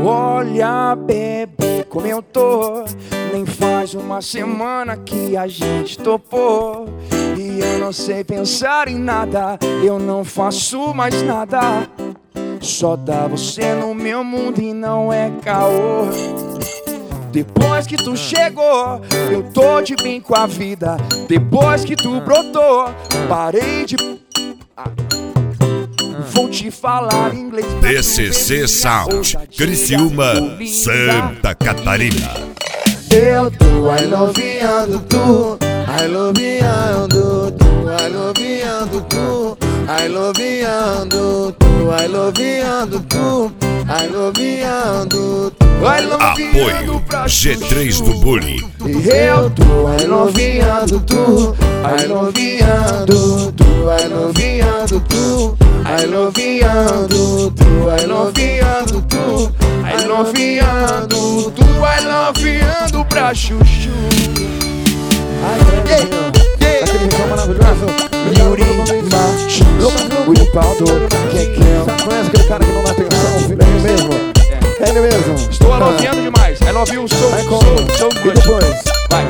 Olha, bebê, como eu tô. Nem faz uma semana que a gente topou. E eu não sei pensar em nada, eu não faço mais nada. Só dá você no meu mundo e não é caô. Depois que tu chegou, eu tô de bem com a vida. Depois que tu brotou, parei de... Vou te falar inglês. DCC Sound, Criciúma, Santa Catarina. Eu tô aloviando tu, aloviando tu, aloviando tu, aloviando tu, aloviando tu, aloviando tu. Apoio G3 do Bully. Eu tô aloviando tu, aloviando tu, aloviando tu, aloviando tu, aloviando tu, aloviando tu, aloviando pra chuchu. Aquele refrão maravilhoso. Yuri, Macho, o Ipaldo, Kekel. Conhece aquele cara que não dá atenção? Filho, é ele mesmo. É ele mesmo. Estou aloviando demais. I love you so, Vai como? so E good. depois? Vai.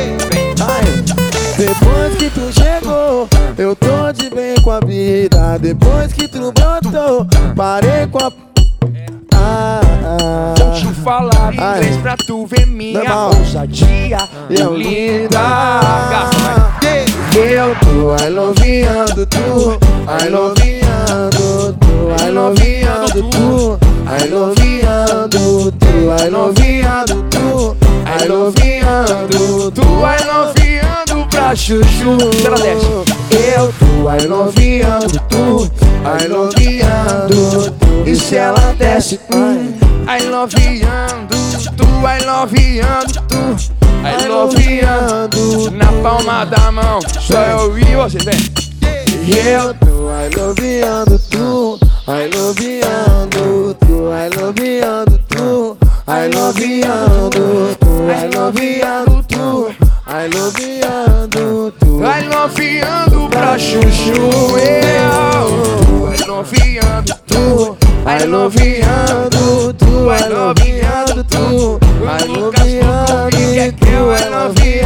Depois que tu chegou, eu tô de bem com a vida. Depois que tu brotou, parei com a... Vou te falar inglês pra tu ver minha ousadia linda. Eu tô aloviando tu, aloviando tu, aloviando tu, aloviando tu, aloviando tu, aloviando tu, aloviando pra chuchu. Eu tô aloviando tu, aloviando tu, e se ela desce, I love you, tu, I love you, tu, I love you, na palma da mão, só eu e você, vem. eu tô aloviando tu, aloviando tu, aloviando tu, aloviando tu, aloviando tu, aloviando tu, Aloviando pra chuchu, eu aloviando tu, aloviando tu, aloviando tu, aloviando tu, aloviando